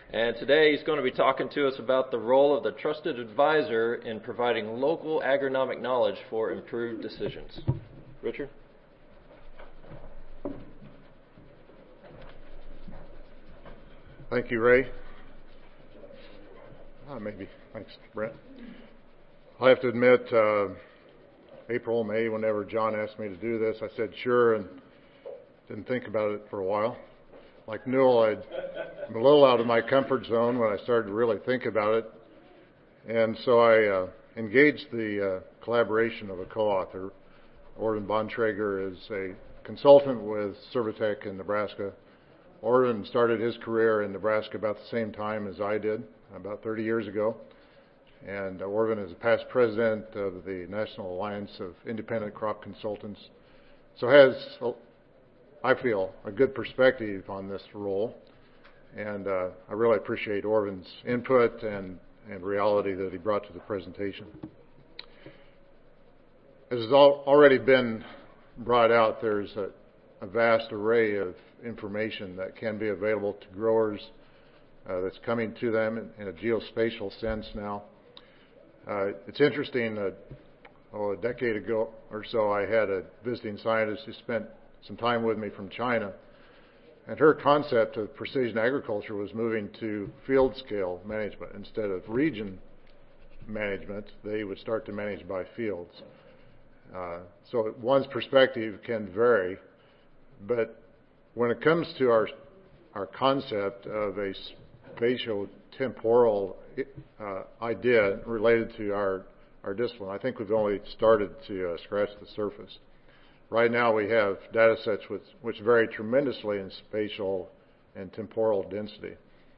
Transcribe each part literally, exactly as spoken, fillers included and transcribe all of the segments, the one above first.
And today he's going to be talking to us about the role of the trusted advisor in providing local agronomic knowledge for improved decisions. Richard? Thank you, Ray. Oh, maybe. Thanks, Brent. I have to admit, uh, April, May, whenever John asked me to do this, I said sure and didn't think about it for a while. Like Newell, I'd, I'm a little out of my comfort zone when I started to really think about it. And so I uh, engaged the uh, collaboration of a co-author. Orvin Bontrager is a consultant with Servitech in Nebraska. Orvin started his career in Nebraska about the same time as I did, about thirty years ago. And uh, Orvin is a past president of the National Alliance of Independent Crop Consultants. So has, I feel, a good perspective on this role. And uh, I really appreciate Orvin's input and, and reality that he brought to the presentation. As has al- already been brought out, there's a, a vast array of information that can be available to growers uh, that's coming to them in, in a geospatial sense now. Uh, it's interesting that oh, a decade ago or so I had a visiting scientist who spent some time with me from China, and her concept of precision agriculture was moving to field scale management instead of region management. They would start to manage by fields. Uh, so one's perspective can vary, but when it comes to our our concept of a spatio-temporal uh, idea related to our, our discipline, I think we've only started to uh, scratch the surface. Right now we have data sets which, which vary tremendously in spatial and temporal density.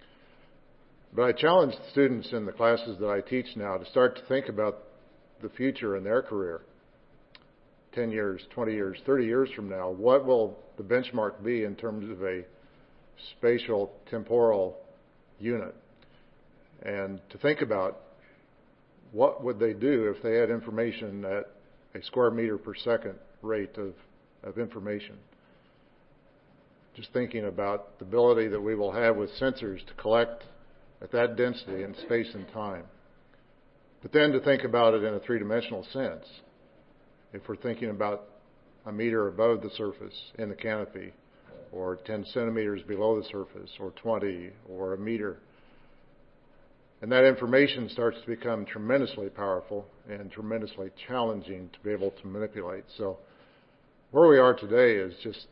But I challenge the students in the classes that I teach now to start to think about the future in their career. ten years, twenty years, thirty years from now, what will the benchmark be in terms of a spatial temporal unit? And to think about what would they do if they had information at a square meter per second rate of, of information. Just thinking about the ability that we will have with sensors to collect at that density in space and time. But then to think about it in a three-dimensional sense. If we're thinking about a meter above the surface in the canopy, or ten centimeters below the surface, or twenty, or a meter. And that information starts to become tremendously powerful and tremendously challenging to be able to manipulate. So where we are today is just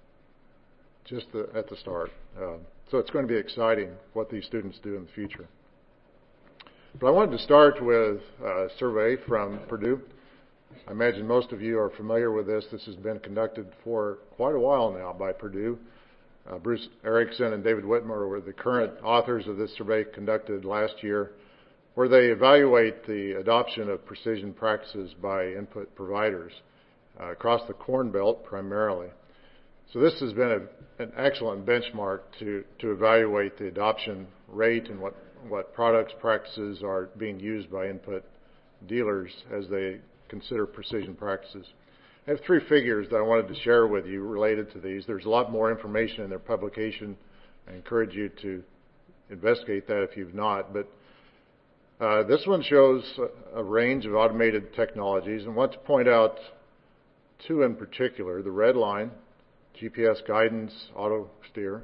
just the, at the start. Uh, so it's going to be exciting what these students do in the future. But I wanted to start with a survey from Purdue. I imagine most of you are familiar with this. This has been conducted for quite a while now by Purdue. Uh, Bruce Erickson and David Whitmer were the current authors of this survey conducted last year, where they evaluate the adoption of precision practices by input providers uh, across the Corn Belt primarily. So this has been a, an excellent benchmark to, to evaluate the adoption rate and what, what products, practices are being used by input dealers as they consider precision practices. I have three figures that I wanted to share with you related to these. There's a lot more information in their publication. I encourage you to investigate that if you've not. But uh, this one shows a, a range of automated technologies, and I want to point out two in particular. The red line, G P S guidance, auto steer,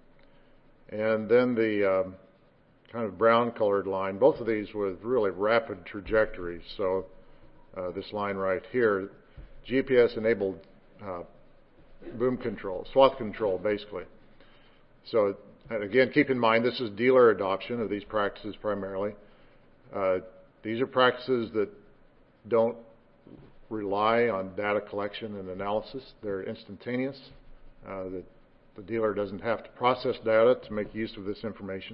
and then the um, kind of brown colored line, both of these with really rapid trajectories. So uh, this line right here, G P S-enabled uh, boom control, swath control, basically. So, and again, keep in mind, this is dealer adoption of these practices primarily. Uh, these are practices that don't rely on data collection and analysis. They're instantaneous. Uh, the, the dealer doesn't have to process data to make use of this information.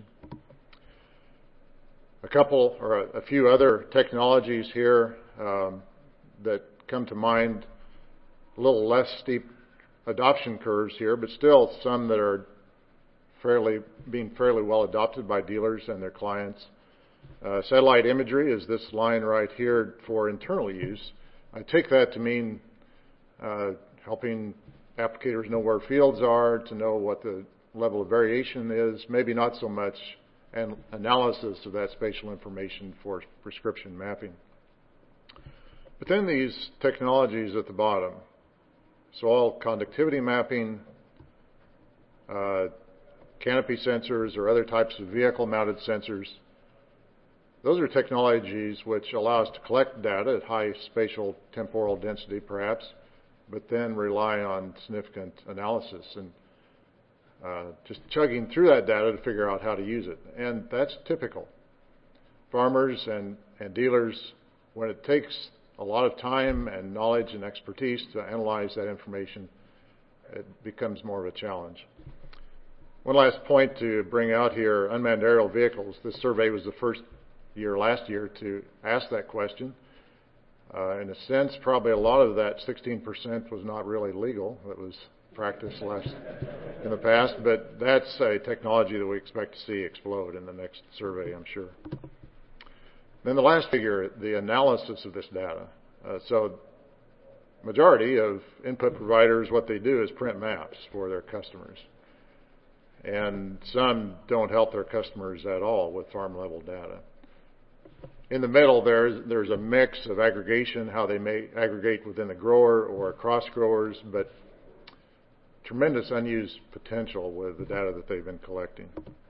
A couple or a, a few other technologies here um, that come to mind, a little less steep adoption curves here, but still some that are fairly being fairly well adopted by dealers and their clients. Uh, satellite imagery is this line right here for internal use. I take that to mean uh, helping applicators know where fields are, to know what the level of variation is, maybe not so much and analysis of that spatial information for prescription mapping. But then these technologies at the bottom, soil conductivity mapping, uh, canopy sensors or other types of vehicle-mounted sensors, those are technologies which allow us to collect data at high spatial temporal density perhaps, but then rely on significant analysis and uh, just chugging through that data to figure out how to use it. And that's typical. Farmers and, and dealers, when it takes a lot of time and knowledge and expertise to analyze that information, it becomes more of a challenge. One last point to bring out here, unmanned aerial vehicles. This survey was the first year last year to ask that question. Uh, in a sense, probably a lot of that sixteen percent was not really legal. It was practiced last in the past, but that's a technology that we expect to see explode in the next survey, I'm sure. Then the last figure, the analysis of this data. Uh, so majority of input providers, what they do is print maps for their customers. And some don't help their customers at all with farm-level data. In the middle, there's, there's a mix of aggregation, how they may aggregate within the grower or across growers, but tremendous unused potential with the data that they've been collecting.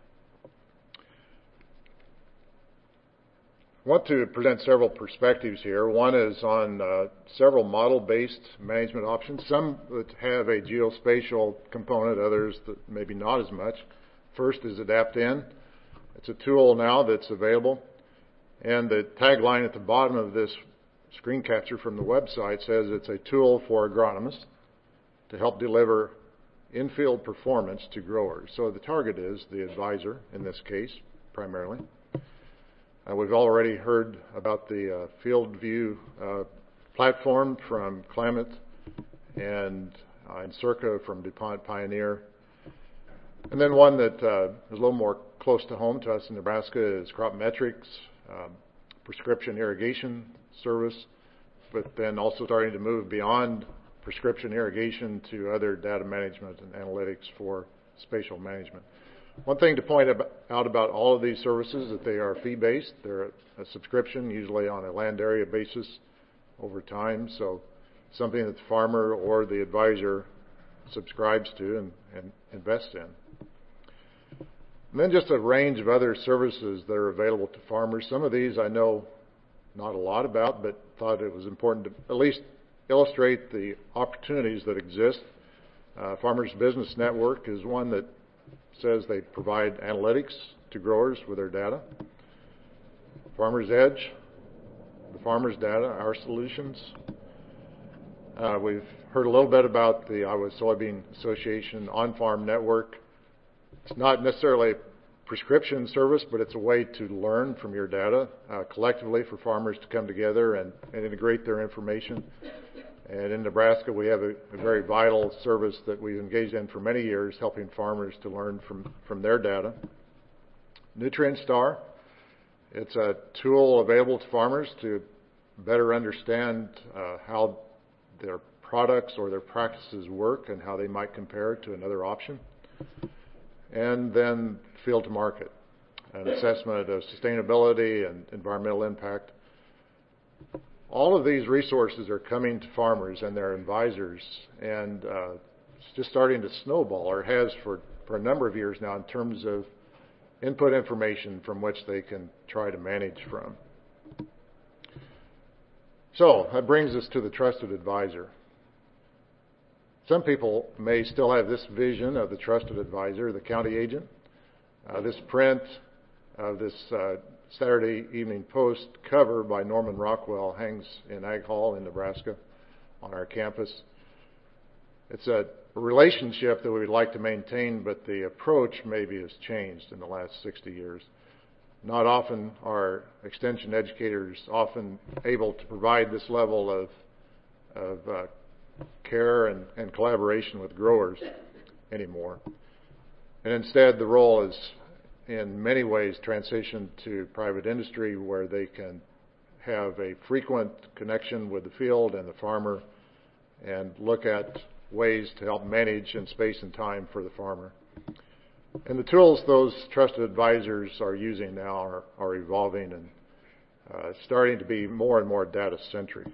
I want to present several perspectives here. One is on uh, several model-based management options, some that have a geospatial component, others that maybe not as much. First is AdaptIn. It's a tool now that's available. And the tagline at the bottom of this screen capture from the website says it's a tool for agronomists to help deliver in-field performance to growers. So the target is the advisor in this case, primarily. Uh, we've already heard about the uh, FieldView uh, platform from Klamath and uh, Encirca from DuPont Pioneer. And then one that uh, is a little more close to home to us in Nebraska is CropMetrics. Um, prescription irrigation service, but then also starting to move beyond prescription irrigation to other data management and analytics for spatial management. One thing to point out about all of these services that they are fee-based. They're a subscription, usually on a land area basis over time, so something that the farmer or the advisor subscribes to and, and invests in. And then just a range of other services that are available to farmers. Some of these I know not a lot about, but thought it was important to at least illustrate the opportunities that exist. Uh, Farmers Business Network is one that says they provide analytics to growers with their data. Farmers Edge, the farmers' data, our solutions. Uh, we've heard a little bit about the Iowa Soybean Association on-farm network. It's not necessarily a prescription service, but it's a way to learn from your data uh, collectively for farmers to come together and, and integrate their information. And in Nebraska, we have a, a very vital service that we've engaged in for many years, helping farmers to learn from, from their data. NutrientStar, it's a tool available to farmers to better understand uh, how their products or their practices work and how they might compare to another option. And then field to market, an assessment of sustainability and environmental impact. All of these resources are coming to farmers and their advisors, and uh, it's just starting to snowball, or has for, for a number of years now, in terms of input information from which they can try to manage from. So that brings us to the trusted advisor. Some people may still have this vision of the trusted advisor, the county agent. Uh, this print of this uh, Saturday Evening Post cover by Norman Rockwell hangs in Ag Hall in Nebraska on our campus. It's a relationship that we would like to maintain, but the approach maybe has changed in the last sixty years. Not often are extension educators often able to provide this level of, of uh, care and, and collaboration with growers anymore. And instead, the role is in many ways transitioned to private industry, where they can have a frequent connection with the field and the farmer and look at ways to help manage in space and time for the farmer. And the tools those trusted advisors are using now are, are evolving and uh, starting to be more and more data-centric.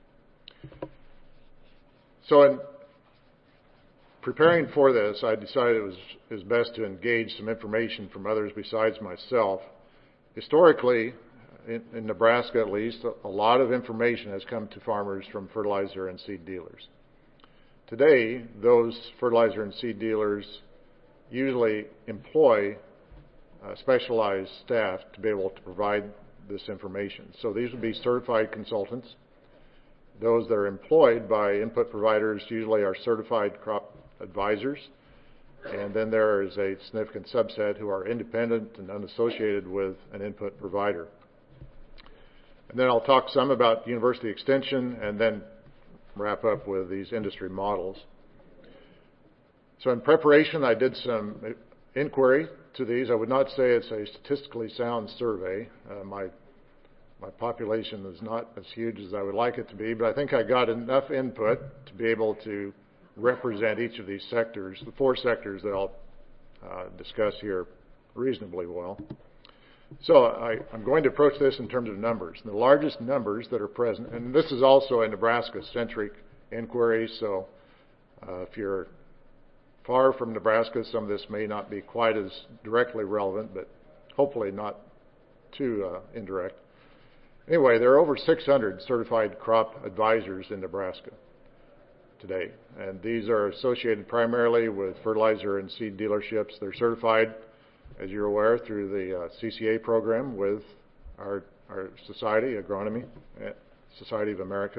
So in preparing for this, I decided it was, it was best to engage some information from others besides myself. Historically, in, in Nebraska at least, a, a lot of information has come to farmers from fertilizer and seed dealers. Today, those fertilizer and seed dealers usually employ uh, specialized staff to be able to provide this information. So these would be certified consultants. Those that are employed by input providers usually are certified crop advisors. And then there is a significant subset who are independent and unassociated with an input provider. And then I'll talk some about university extension and then wrap up with these industry models. So in preparation, I did some inquiry to these. I would not say it's a statistically sound survey. Uh, my my population is not as huge as I would like it to be, but I think I got enough input to be able to represent each of these sectors, the four sectors that I'll uh, discuss here reasonably well. So I, I'm going to approach this in terms of numbers. And the largest numbers that are present, and this is also a Nebraska-centric inquiry, so uh, if you're far from Nebraska, some of this may not be quite as directly relevant, but hopefully not too uh, indirect. Anyway, there are over six hundred certified crop advisors in Nebraska today, and these are associated primarily with fertilizer and seed dealerships. They're certified, as you're aware, through the uh, C C A program with our, our society, Agronomy, uh, Society of America.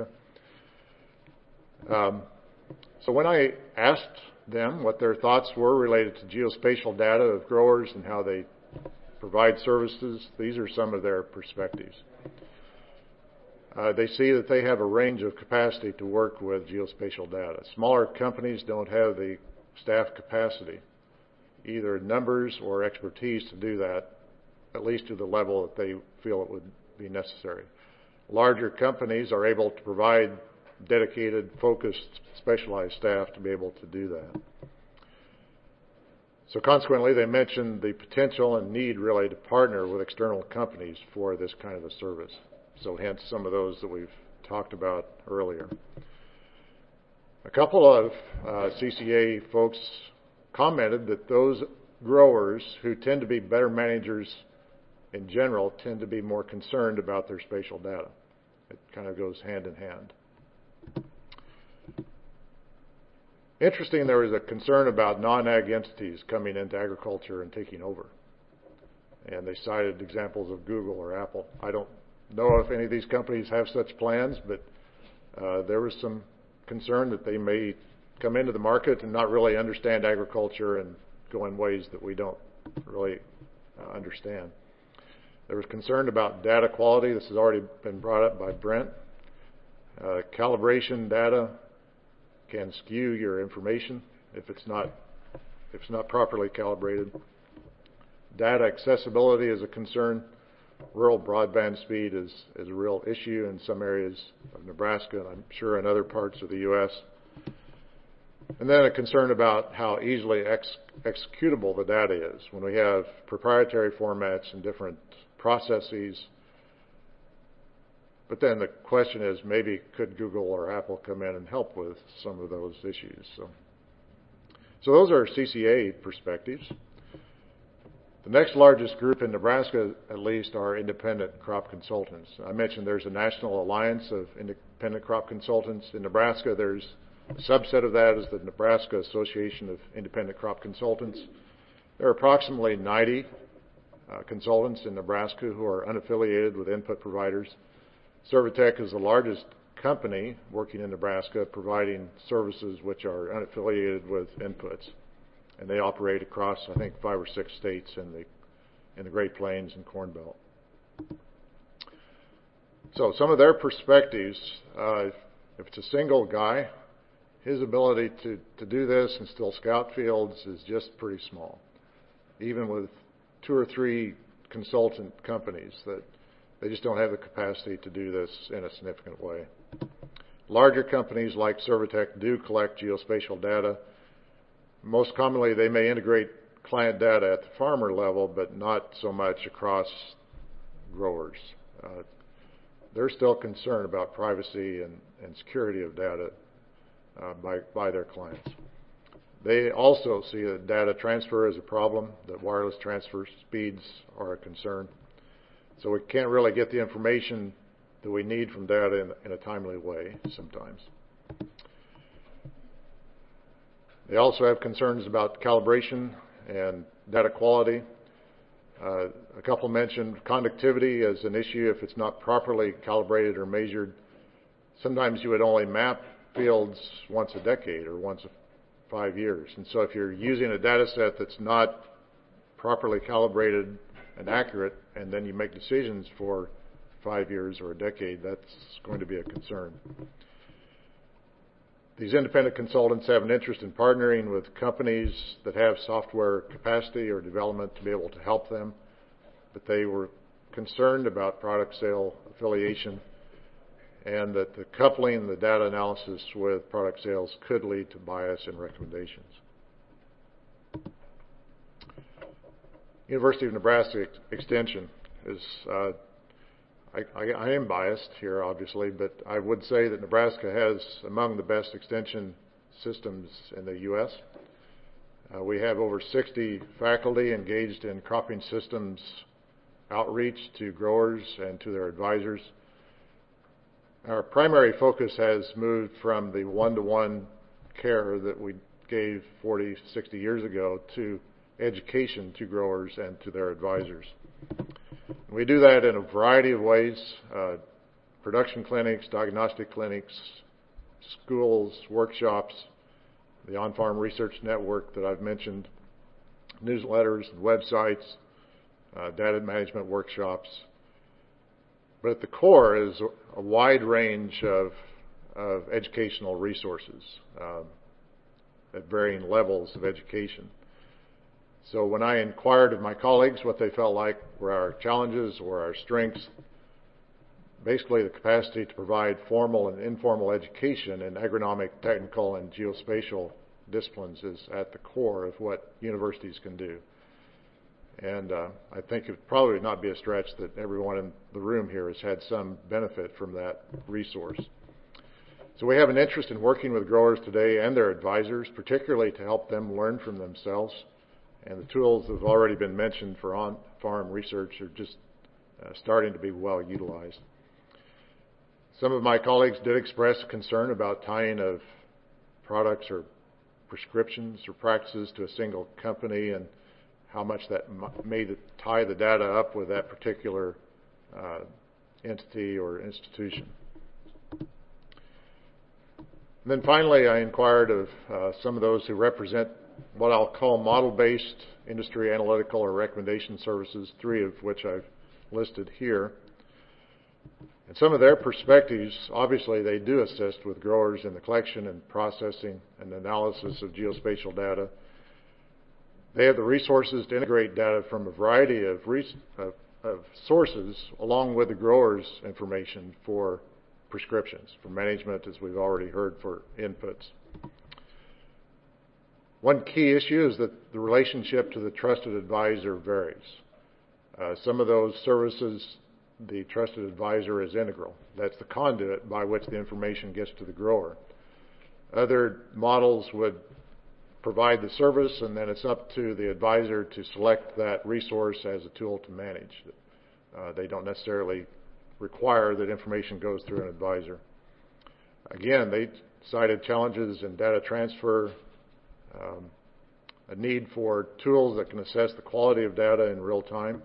Um, so when I asked them what their thoughts were related to geospatial data of growers and how they provide services, these are some of their perspectives. Uh, they see that they have a range of capacity to work with geospatial data. Smaller companies don't have the staff capacity, either numbers or expertise to do that, at least to the level that they feel it would be necessary. Larger companies are able to provide dedicated, focused, specialized staff to be able to do that. So consequently, they mentioned the potential and need really to partner with external companies for this kind of a service. So hence some of those that we've talked about earlier. A couple of uh, C C A folks commented that those growers who tend to be better managers in general tend to be more concerned about their spatial data. It kind of goes hand in hand. Interesting, there was a concern about non-ag entities coming into agriculture and taking over. And they cited examples of Google or Apple. I don't know if any of these companies have such plans, but uh, there was some concern that they may come into the market and not really understand agriculture and go in ways that we don't really uh, understand. There was concern about data quality. This has already been brought up by Brent. Uh, calibration data can skew your information if it's not if it's not properly calibrated. Data accessibility is a concern. Rural broadband speed is, is a real issue in some areas of Nebraska, and I'm sure in other parts of the U S And then a concern about how easily ex- executable the data is. When we have proprietary formats and different processes, but then the question is, maybe could Google or Apple come in and help with some of those issues? So, so those are C C A perspectives. The next largest group in Nebraska, at least, are independent crop consultants. I mentioned there's a national alliance of independent crop consultants. In Nebraska, there's a subset of that is the Nebraska Association of Independent Crop Consultants. There are approximately ninety uh, consultants in Nebraska who are unaffiliated with input providers. Servitech is the largest company working in Nebraska providing services which are unaffiliated with inputs. And they operate across, I think, five or six states in the in the Great Plains and Corn Belt. So some of their perspectives, uh, if, if it's a single guy, his ability to, to do this and still scout fields is just pretty small. Even with two or three consultant companies, that they just don't have the capacity to do this in a significant way. Larger companies like Servitech do collect geospatial data. Most commonly, they may integrate client data at the farmer level, but not so much across growers. Uh, they're still concerned about privacy and, and security of data uh, by, by their clients. They also see that data transfer as a problem, that wireless transfer speeds are a concern. So we can't really get the information that we need from data in, in a timely way sometimes. They also have concerns about calibration and data quality. Uh, a couple mentioned conductivity as an issue if it's not properly calibrated or measured. Sometimes you would only map fields once a decade or once a five years. And so if you're using a data set that's not properly calibrated and accurate, and then you make decisions for five years or a decade, that's going to be a concern. These independent consultants have an interest in partnering with companies that have software capacity or development to be able to help them, but they were concerned about product sale affiliation and that the coupling the data analysis with product sales could lead to bias in recommendations. University of Nebraska ex Extension is uh, I, I, I am biased here, obviously, but I would say that Nebraska has among the best extension systems in the U S Uh, we have over sixty faculty engaged in cropping systems outreach to growers and to their advisors. Our primary focus has moved from the one-to-one care that we gave forty, sixty years ago to education to growers and to their advisors. We do that in a variety of ways, uh, production clinics, diagnostic clinics, schools, workshops, the On-Farm Research Network that I've mentioned, newsletters, websites, uh, data management workshops. But at the core is a wide range of, of educational resources uh, at varying levels of education. So when I inquired of my colleagues what they felt like were our challenges or our strengths, basically the capacity to provide formal and informal education in agronomic, technical, and geospatial disciplines is at the core of what universities can do. And uh, I think it would probably not be a stretch that everyone in the room here has had some benefit from that resource. So we have an interest in working with growers today and their advisors, particularly to help them learn from themselves. And the tools that have already been mentioned for on-farm research are just uh, starting to be well utilized. Some of my colleagues did express concern about tying of products or prescriptions or practices to a single company and how much that may tie the data up with that particular uh, entity or institution. And then finally, I inquired of uh, some of those who represent what I'll call model-based industry analytical or recommendation services, three of which I've listed here. And some of their perspectives, obviously they do assist with growers in the collection and processing and analysis of geospatial data. They have the resources to integrate data from a variety of, of, of sources along with the growers' information for prescriptions, for management, as we've already heard, for inputs. One key issue is that the relationship to the trusted advisor varies. Uh, some of those services, the trusted advisor is integral. That's the conduit by which the information gets to the grower. Other models would provide the service, and then it's up to the advisor to select that resource as a tool to manage. Uh, they don't necessarily require that information goes through an advisor. Again, they cited challenges in data transfer, um, a need for tools that can assess the quality of data in real time.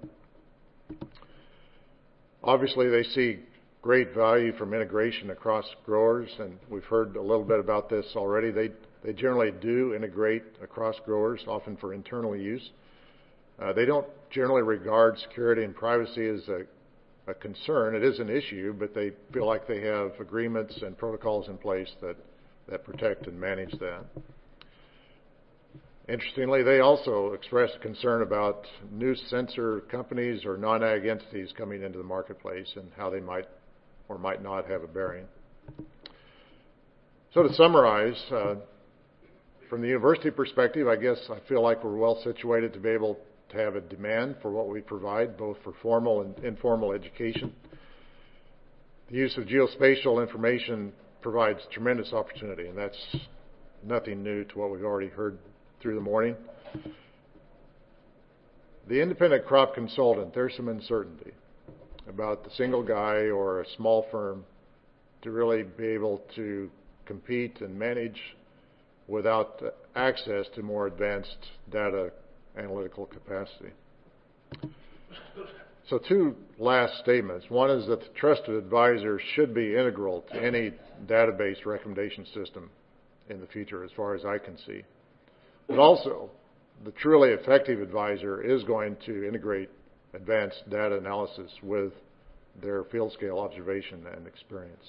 Obviously, they see great value from integration across growers, and we've heard a little bit about this already. They, they generally do integrate across growers, often for internal use. Uh, they don't generally regard security and privacy as a, a concern. It is an issue, but they feel like they have agreements and protocols in place that, that protect and manage that. Interestingly, they also expressed concern about new sensor companies or non-ag entities coming into the marketplace and how they might or might not have a bearing. So to summarize, uh, from the university perspective, I guess I feel like we're well situated to be able to have a demand for what we provide, both for formal and informal education. The use of geospatial information provides tremendous opportunity, and that's nothing new to what we've already heard through the morning. The independent crop consultant, there's some uncertainty about the single guy or a small firm to really be able to compete and manage without access to more advanced data analytical capacity. So two last statements. One is that the trusted advisor should be integral to any database recommendation system in the future, as far as I can see. But also, the truly effective advisor is going to integrate advanced data analysis with their field scale observation and experience.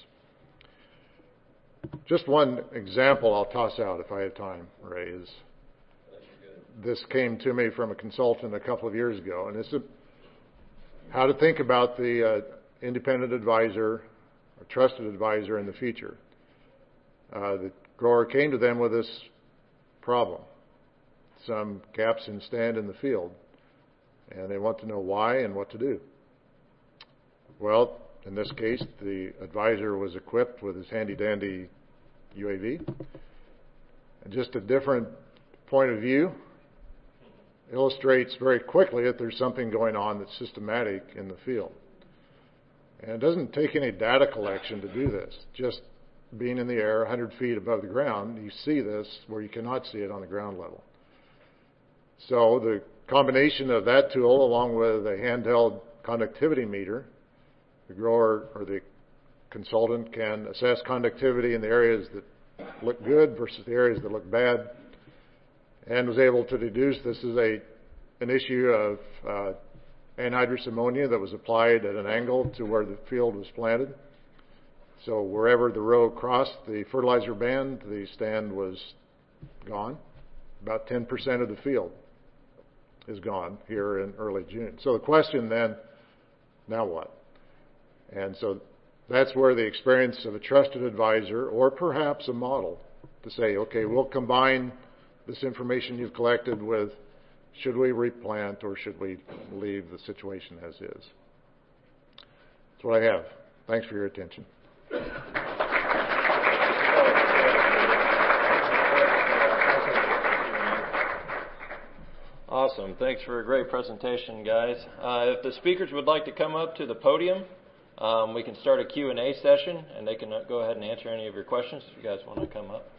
Just one example I'll toss out if I have time, Ray, is this came to me from a consultant a couple of years ago, and it's a, how to think about the uh, independent advisor or trusted advisor in the future. Uh, the grower came to them with this problem, some gaps in stand in the field, and they want to know why and what to do. Well, in this case, the advisor was equipped with his handy-dandy U A V. And just a different point of view illustrates very quickly that there's something going on that's systematic in the field. And it doesn't take any data collection to do this. Just being in the air one hundred feet above the ground, you see this where you cannot see it on the ground level. So the combination of that tool along with a handheld conductivity meter, the grower or the consultant can assess conductivity in the areas that look good versus the areas that look bad, and was able to deduce this is a an issue of uh, anhydrous ammonia that was applied at an angle to where the field was planted. So wherever the row crossed the fertilizer band, the stand was gone. About ten percent of the field is gone here in early June. So the question then, now what? And so that's where the experience of a trusted advisor or perhaps a model to say, okay, we'll combine this information you've collected with should we replant or should we leave the situation as is. That's what I have. Thanks for your attention. Awesome. Thanks for a great presentation, guys. Uh, if the speakers would like to come up to the podium, um, we can start a Q and A session, and they can go ahead and answer any of your questions if you guys want to come up.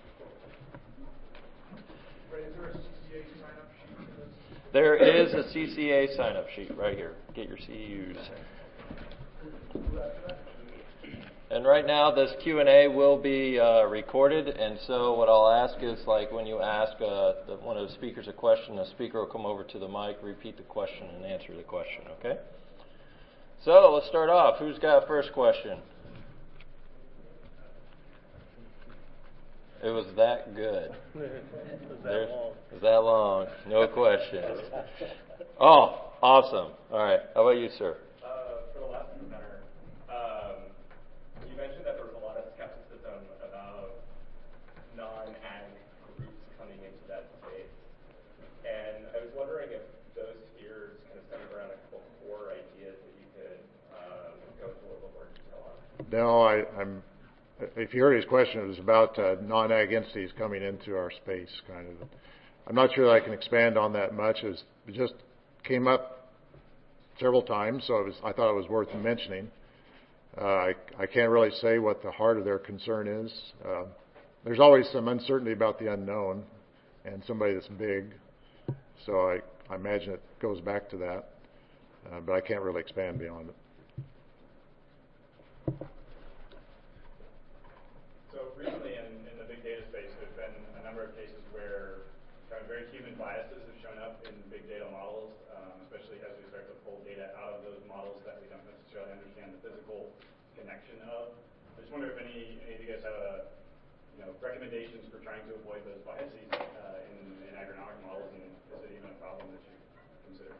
There is a C C A sign-up sheet right here. Get your C E Us. And right now, this Q and A will be uh, recorded, and so what I'll ask is, like, when you ask uh, the, one of the speakers a question, the speaker will come over to the mic, repeat the question, and answer the question, okay? So, let's start off. Who's got first question? It was that good. It was that There's, long. It was that long. No questions. Oh, awesome. All right. How about you, sir? Uh, for the last presenter, um, you mentioned that there was a lot of skepticism about non-ag groups coming into that space. And I was wondering if those fears kind of centered around a couple core ideas that you could um, go into a little more detail on. No, I, I'm If you heard his question, it was about uh, non-ag entities coming into our space, kind of. I'm not sure that I can expand on that much. It, was, it just came up several times, so it was, I thought it was worth mentioning. Uh, I, I can't really say what the heart of their concern is. Uh, there's always some uncertainty about the unknown and somebody that's big, so I, I imagine it goes back to that, uh, but I can't really expand beyond it. So recently in, in the big data space, there's been a number of cases where kind of very human biases have shown up in big data models, um, especially as we start to pull data out of those models that we don't necessarily understand the physical connection of. I just wonder if any, any of you guys have a, you know, recommendations for trying to avoid those biases uh, in, in agronomic models, and is it even a problem that you consider?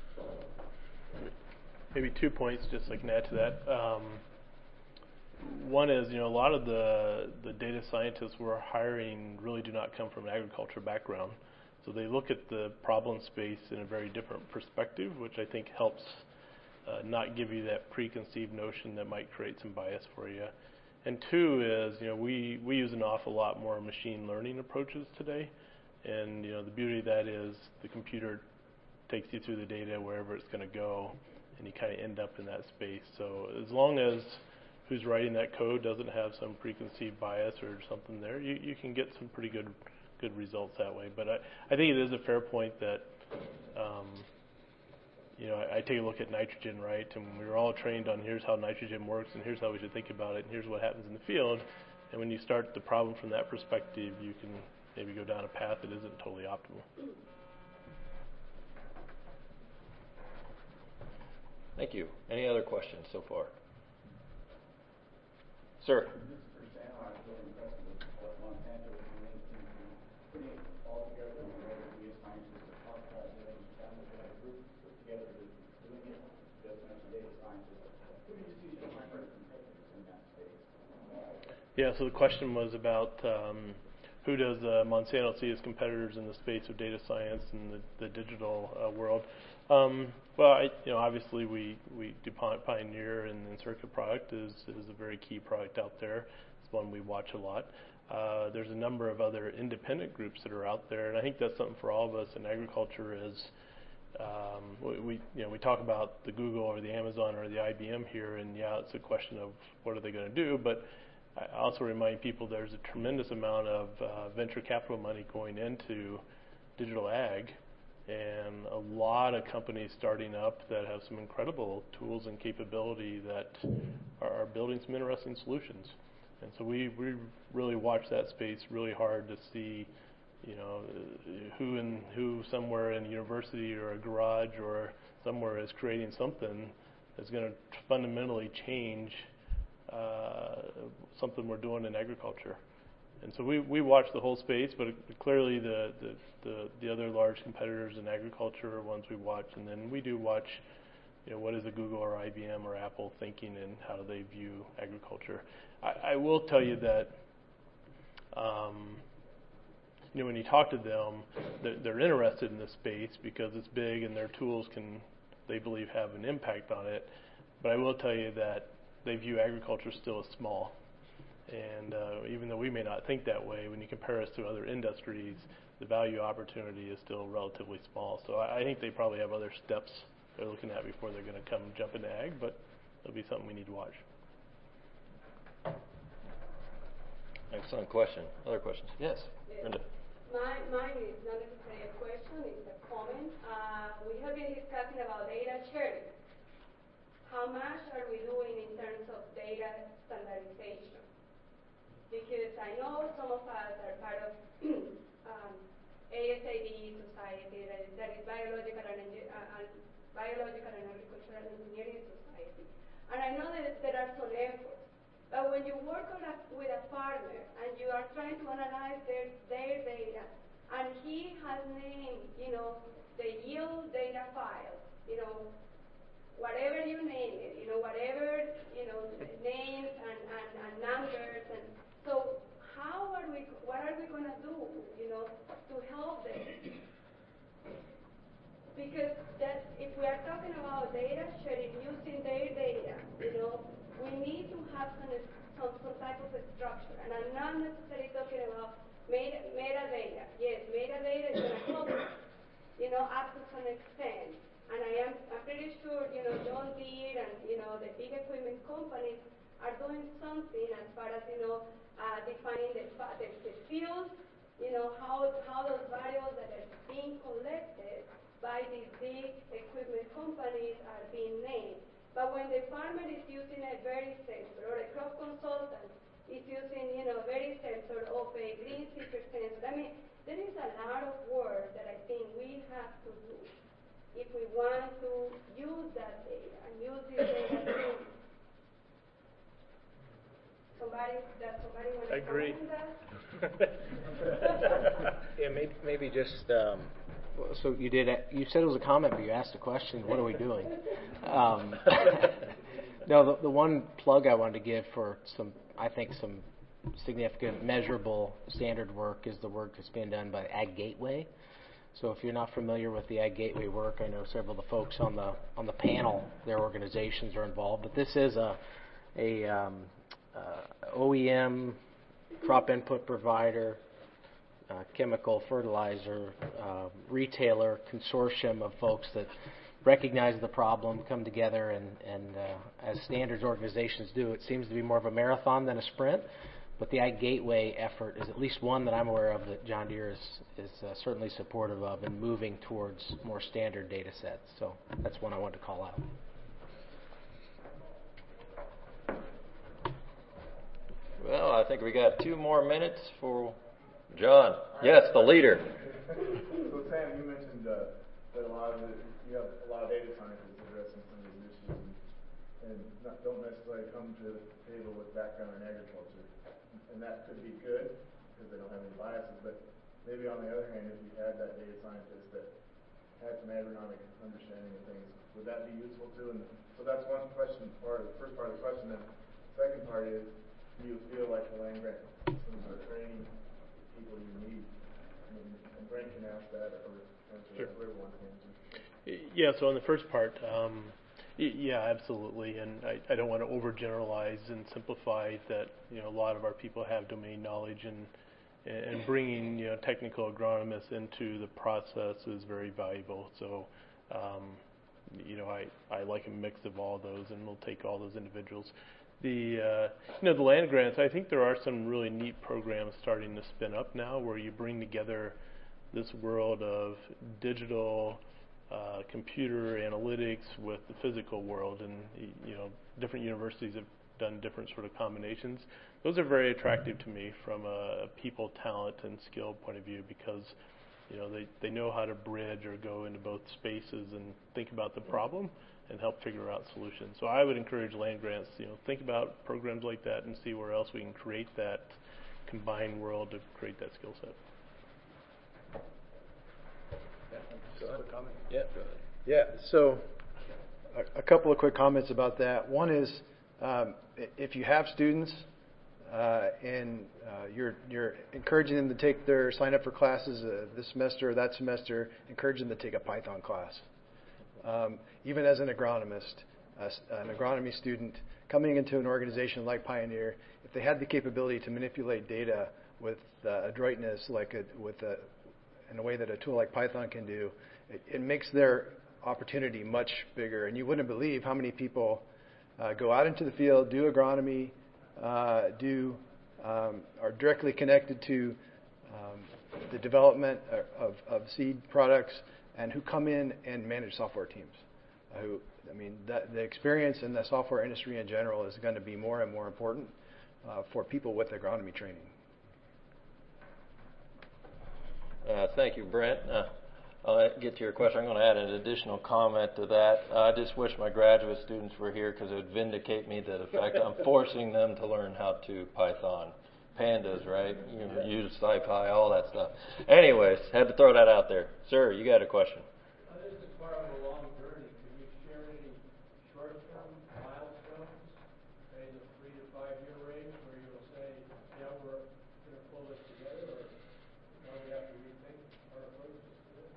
Maybe two points, just so I can add to that. Um, One is, you know, a lot of the, the data scientists we're hiring really do not come from an agriculture background. So they look at the problem space in a very different perspective, which I think helps uh, not give you that preconceived notion that might create some bias for you. And two is, you know, we, we use an awful lot more machine learning approaches today. And, you know, the beauty of that is the computer takes you through the data wherever it's going to go, and you kind of end up in that space. So as long as who's writing that code doesn't have some preconceived bias or something there, you, you can get some pretty good good results that way. But I, I think it is a fair point that, um, you know, I, I take a look at nitrogen, right, and we were all trained on here's how nitrogen works and here's how we should think about it and here's what happens in the field. And when you start the problem from that perspective, you can maybe go down a path that isn't totally optimal. Thank you. Any other questions so far? Sir. Yeah, so the question was about um, who does uh, Monsanto see as competitors in the space of data science and the, the digital uh, world. Um, well, I, you know, obviously we, we DuPont Pioneer and, and Circuit product is, is a very key product out there. It's one we watch a lot. Uh, there's a number of other independent groups that are out there, and I think that's something for all of us in agriculture is um, we, you know, we talk about the Google or the Amazon or the I B M here, and yeah, it's a question of what are they going to do, but I also remind people there's a tremendous amount of uh, venture capital money going into digital ag, and a lot of companies starting up that have some incredible tools and capability that are, are building some interesting solutions. And so we, we really watch that space really hard to see, you know, who in who somewhere in a university or a garage or somewhere is creating something that's going to fundamentally change uh, something we're doing in agriculture. And so we, we watch the whole space, but it, clearly the, the, the, the other large competitors in agriculture are ones we watch, and then we do watch, you know, what is a Google or I B M or Apple thinking and how do they view agriculture. I, I will tell you that, um, you know, when you talk to them, they're, they're interested in this space because it's big and their tools can, they believe, have an impact on it. But I will tell you that they view agriculture still as small. And uh, even though we may not think that way, when you compare us to other industries, the value opportunity is still relatively small. So I, I think they probably have other steps they're looking at before they're going to come jump into ag, but it'll be something we need to watch. Excellent question. Other questions? Yes, Brenda. My, mine is not necessarily a question, it's a comment. Uh, we have been discussing about data sharing. How much are we doing in terms of data standardization? Because I know some of us are part of um, A S A D Society, that is, that is Biological and, uh, and Biological and Agricultural Engineering Society. And I know that there are some efforts. But when you work on a, with a farmer and you are trying to analyze their, their data, and he has named, you know, the yield data file, you know, whatever you name it, you know, whatever, you know, names and, and, and numbers, and so how are we, what are we going to do, you know, to help them? Because that, if we are talking about data sharing, using their data, you know, we need to have some, some, some type of a structure. And I'm not necessarily talking about meta, metadata. Yes, metadata is going to help us, you know, up to some extent. And I am I'm pretty sure, you know, John Deere and, you know, the big equipment companies are doing something as far as, you know, uh, defining the, the, the fields, you know, how, how those variables that are being collected by these big equipment companies are being named. But when the farmer is using a very sensor, or a crop consultant is using, you know, very sensor of a green seeker sensor, I mean, there is a lot of work that I think we have to do if we want to use that data and use this data to somebody, does somebody want to agree. comment on that? Yeah, maybe, maybe just, um, so you did, you said it was a comment, but you asked a question, what are we doing? Um, no, the, the one plug I wanted to give for some I think some significant, measurable standard work is the work that's being done by Ag Gateway. So if you're not familiar with the Ag Gateway work, I know several of the folks on the on the panel, their organizations are involved. But this is a a um, uh, O E M, crop input provider, uh, chemical fertilizer uh, retailer consortium of folks that recognize the problem, come together, and, and uh, as standards organizations do, it seems to be more of a marathon than a sprint. But the Ag Gateway effort is at least one that I'm aware of that John Deere is, is uh, certainly supportive of and moving towards more standard data sets. So that's one I wanted to call out. Well, I think we got two more minutes for John. Yes, the leader. So Sam, you mentioned uh, that a lot of it, you have a lot of data scientists addressing some of these issues and, and not, don't necessarily come to the table with background in agriculture. And that could be good because they don't have any biases, but maybe on the other hand, if you had that data scientist that had some agronomic understanding of things, would that be useful too? And so that's one question, part of the first part of the question. Then the second part is, do you feel like the land grant systems are training people you need? I mean, and Brent can ask that, or answer Sure. that, whoever wants to answer. Yeah, so on the first part, um, y- yeah, absolutely, and I, I don't want to overgeneralize and simplify that. You know, a lot of our people have domain knowledge, and and bringing you know technical agronomists into the process is very valuable. So, um, you know, I, I like a mix of all those, and we'll take all those individuals. The uh, you know the land grants, I think there are some really neat programs starting to spin up now, where you bring together this world of digital uh, computer analytics with the physical world, and you know different universities have done different sort of combinations. Those are very attractive to me from a people, talent, and skill point of view, because you know they, they know how to bridge or go into both spaces and think about the problem and help figure out solutions. So I would encourage land grants, you know, think about programs like that and see where else we can create that combined world to create that skill set. Just a quick comment. Yeah, go ahead. Yeah, so a, a couple of quick comments about that. One is, um, i- if you have students uh, and uh, you're you're encouraging them to take their sign up for classes uh, this semester or that semester, encourage them to take a Python class. Um, even as an agronomist, uh, an agronomy student coming into an organization like Pioneer, if they had the capability to manipulate data with uh, adroitness, like a, with a, in a way that a tool like Python can do, it, it makes their opportunity much bigger. And you wouldn't believe how many people uh, go out into the field, do agronomy, uh, do um, are directly connected to um, the development of, of seed products, and who come in and manage software teams. Uh, who, I mean, that, the experience in the software industry in general is going to be more and more important uh, for people with agronomy training. Uh, thank you, Brent. Uh, I'll get to your question. I'm going to add an additional comment to that. Uh, I just wish my graduate students were here, because it would vindicate me that, in fact, I'm forcing them to learn how to Python. Pandas, right? You know, use SciPy, all that stuff. Anyways, had to throw that out there. Sir, you got a question? Uh, this is part of a long journey. Can you share any short-term milestones, say the three to five-year range, where you'll say, yeah, we're going to pull this together, or now we have to rethink our approaches to it?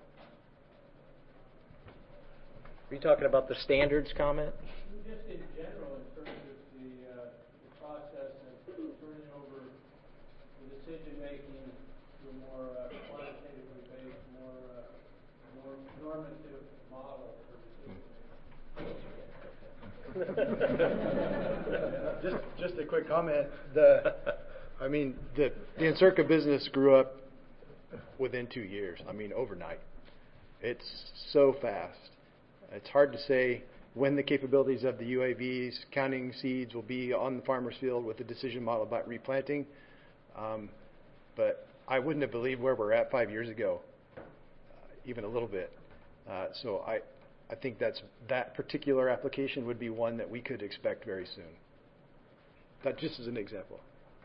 Are you talking about the standards comment? Just in general, in terms of the, uh, the process of turning over the decision-making to a more uh, quantitatively based, more, uh, more normative model for decision-making. just, just a quick comment. The, I mean, the, the Encirca business grew up within two years. I mean, overnight. It's so fast. It's hard to say when the capabilities of the U A Vs, counting seeds, will be on the farmer's field with the decision model about replanting. Um, but I wouldn't have believed where we're at five years ago, uh, even a little bit. Uh, so I, I think that's that particular application would be one that we could expect very soon. That just as an example.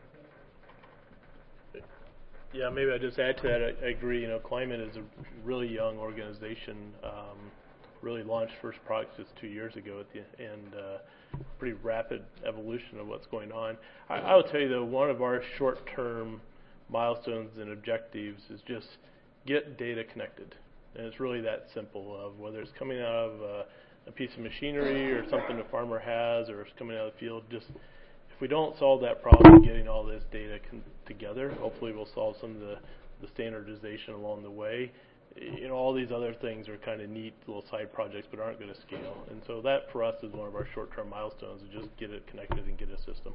Yeah, maybe I just add to that. I, I agree. You know, Climate is a really young organization. Um, really launched first products just two years ago at the and uh, pretty rapid evolution of what's going on. I, I will tell you though, one of our short-term milestones and objectives is just get data connected, and it's really that simple. Of whether it's coming out of uh, a piece of machinery or something a farmer has, or it's coming out of the field, just if we don't solve that problem of getting all this data con- together, hopefully we'll solve some of the, the standardization along the way. You know, all these other things are kind of neat little side projects, but aren't going to scale. And so that for us is one of our short-term milestones, is just get it connected and get a system.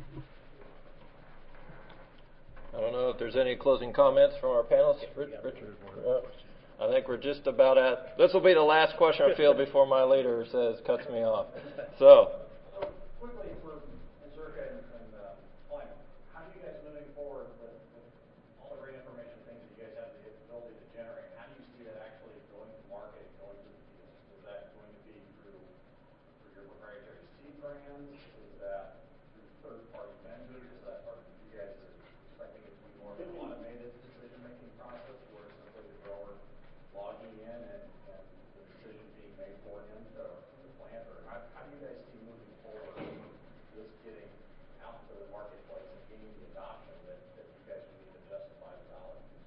I don't know if there's any closing comments from our panelists. Richard? Yeah. I think we're just about at, this will be the last question I feel before my leader says, cuts me off. So. Quickly, for Encirca and, and uh, Climate, how do you guys moving forward with, with all the great information, things that you guys have the ability to generate? How do you see that actually going to market, going to the field? Is that going to be through, through your proprietary seed brands? Is that through third-party vendors? Is that, or you guys are expecting it to be more of an automated decision-making process where it's simply the grower logging in and, and the decision being made for him to, to plant? Or how, how do you guys see moving forward this getting out to the marketplace and gaining the adoption that, that you guys would need to justify the dollars you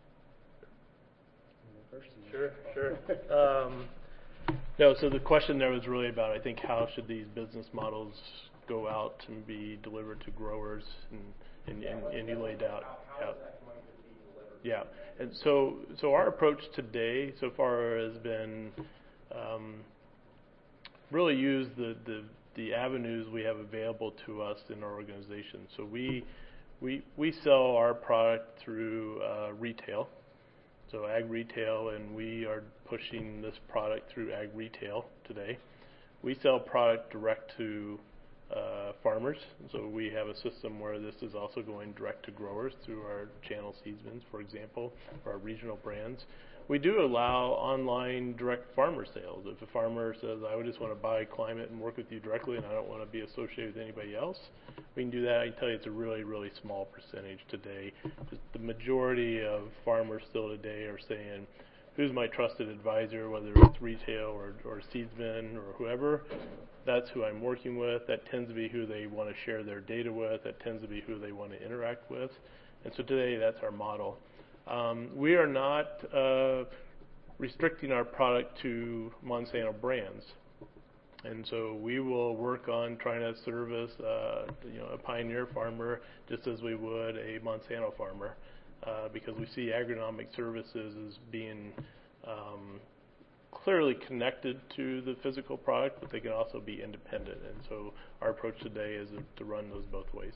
spend? Sure, sure. um, no, so the question there was really about, I think, how should these business models go out and be delivered to growers, and, and, Yeah, and, and you laid out. How, how how is that going to be delivered? Yeah, and so so our approach today so far has been um, really use the, the the avenues we have available to us in our organization. So we we we sell our product through uh, retail, so ag retail, and we are pushing this product through ag retail today. We sell product direct to Uh, farmers, so we have a system where this is also going direct to growers through our channel seedsmans, for example, or our regional brands. We do allow online direct farmer sales. If a farmer says, I would just want to buy Climate and work with you directly and I don't want to be associated with anybody else, we can do that. I can tell you it's a really, really small percentage today. Just the majority of farmers still today are saying, who's my trusted advisor, whether it's retail or, or seedsman or whoever, that's who I'm working with. That tends to be who they want to share their data with. That tends to be who they want to interact with. And so today, that's our model. Um, we are not uh, restricting our product to Monsanto brands. And so we will work on trying to service uh, you know, a Pioneer farmer just as we would a Monsanto farmer. Uh, because we see agronomic services as being um, clearly connected to the physical product, but they can also be independent. And so our approach today is to run those both ways.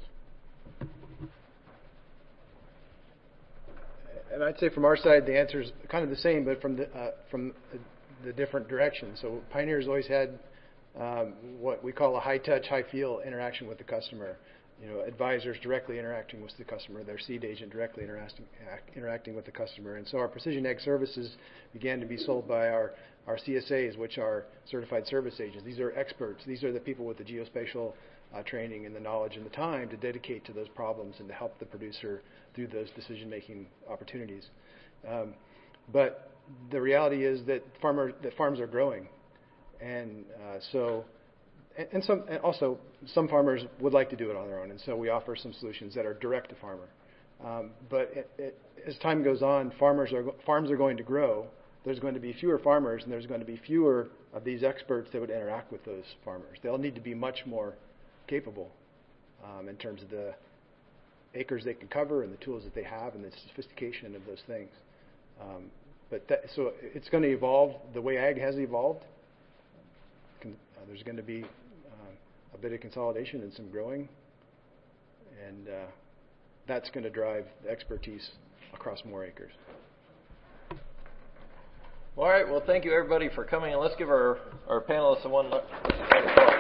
And I'd say from our side, the answer is kind of the same, but from the uh, from the, the different directions. So Pioneer's always had um, what we call a high-touch, high-feel interaction with the customer. You know, advisors directly interacting with the customer, their seed agent directly interacting, interacting with the customer. And so our Precision Ag Services began to be sold by our, our C S As, which are Certified Service Agents. These are experts. These are the people with the geospatial uh, training and the knowledge and the time to dedicate to those problems and to help the producer through those decision-making opportunities. Um, but the reality is that, farmer, that farms are growing. And uh, so... And, some, and also, some farmers would like to do it on their own, and so we offer some solutions that are direct to farmer. Um, but it, it, as time goes on, farmers are, farms are going to grow. There's going to be fewer farmers, and there's going to be fewer of these experts that would interact with those farmers. They'll need to be much more capable um, in terms of the acres they can cover and the tools that they have and the sophistication of those things. Um, but that, so it's going to evolve the way ag has evolved. Con, uh, there's going to be a bit of consolidation and some growing, and uh, that's going to drive the expertise across more acres. All right, well, thank you, everybody, for coming, and let's give our, our panelists a one.